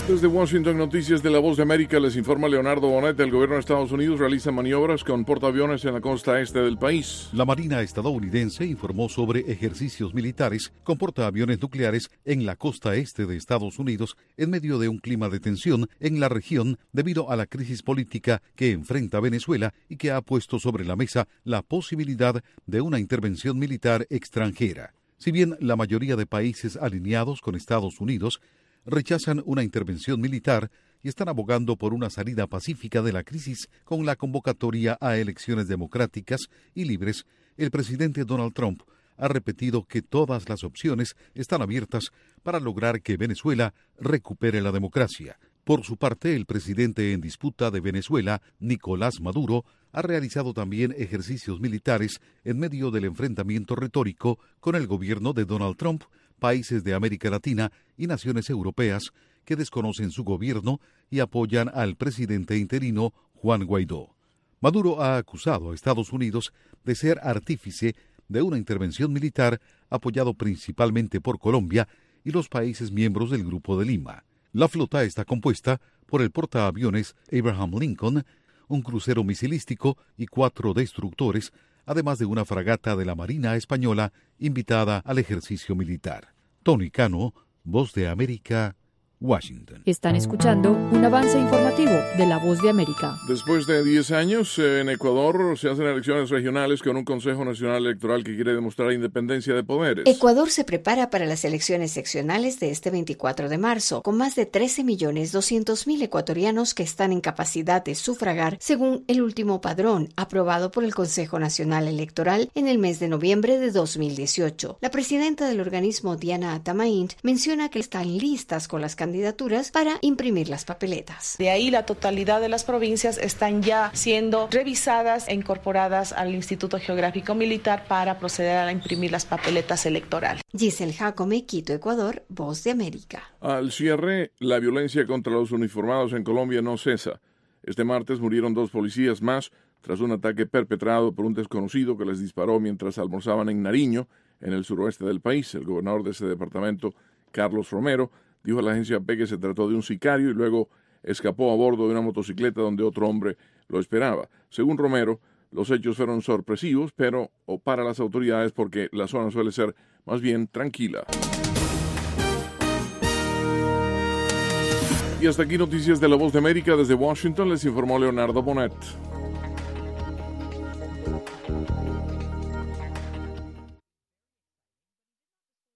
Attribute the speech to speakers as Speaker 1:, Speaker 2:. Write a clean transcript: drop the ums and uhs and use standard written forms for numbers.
Speaker 1: Desde Washington, Noticias de la Voz de América, les informa Leonardo Bonet. El gobierno de Estados Unidos realiza maniobras con portaaviones en la costa este del país.
Speaker 2: La Marina estadounidense informó sobre ejercicios militares con portaaviones nucleares en la costa este de Estados Unidos en medio de un clima de tensión en la región debido a la crisis política que enfrenta Venezuela y que ha puesto sobre la mesa la posibilidad de una intervención militar extranjera. Si bien la mayoría de países alineados con Estados Unidos rechazan una intervención militar y están abogando por una salida pacífica de la crisis con la convocatoria a elecciones democráticas y libres, el presidente Donald Trump ha repetido que todas las opciones están abiertas para lograr que Venezuela recupere la democracia. Por su parte, el presidente en disputa de Venezuela, Nicolás Maduro, ha realizado también ejercicios militares en medio del enfrentamiento retórico con el gobierno de Donald Trump, países de América Latina y naciones europeas que desconocen su gobierno y apoyan al presidente interino Juan Guaidó. Maduro ha acusado a Estados Unidos de ser artífice de una intervención militar apoyado principalmente por Colombia y los países miembros del Grupo de Lima. La flota está compuesta por el portaaviones Abraham Lincoln, un crucero misilístico y 4 destructores, además de una fragata de la Marina Española invitada al ejercicio militar. Tony Cano, Voz de América, Washington.
Speaker 3: Están escuchando un avance informativo de La Voz de América.
Speaker 1: Después de 10 años, en Ecuador se hacen elecciones regionales con un Consejo Nacional Electoral que quiere demostrar independencia de poderes.
Speaker 4: Ecuador se prepara para las elecciones seccionales de este 24 de marzo, con más de 13.200.000 ecuatorianos que están en capacidad de sufragar, según el último padrón aprobado por el Consejo Nacional Electoral en el mes de noviembre de 2018. La presidenta del organismo, Diana Atamaint, menciona que están listas con las candidaturas para imprimir las papeletas.
Speaker 5: De ahí la totalidad de las provincias están ya siendo revisadas e incorporadas al Instituto Geográfico Militar para proceder a imprimir las papeletas electorales.
Speaker 4: Giselle Jacome, Quito, Ecuador, Voz de América.
Speaker 1: Al cierre, la violencia contra los uniformados en Colombia no cesa. Este martes murieron 2 policías más tras un ataque perpetrado por un desconocido que les disparó mientras almorzaban en Nariño, en el suroeste del país. El gobernador de ese departamento, Carlos Romero, dijo a la agencia AP que se trató de un sicario y luego escapó a bordo de una motocicleta donde otro hombre lo esperaba. Según Romero, los hechos fueron sorpresivos, pero para las autoridades porque la zona suele ser más bien tranquila. Y hasta aquí Noticias de la Voz de América. Desde Washington les informó Leonardo Bonet.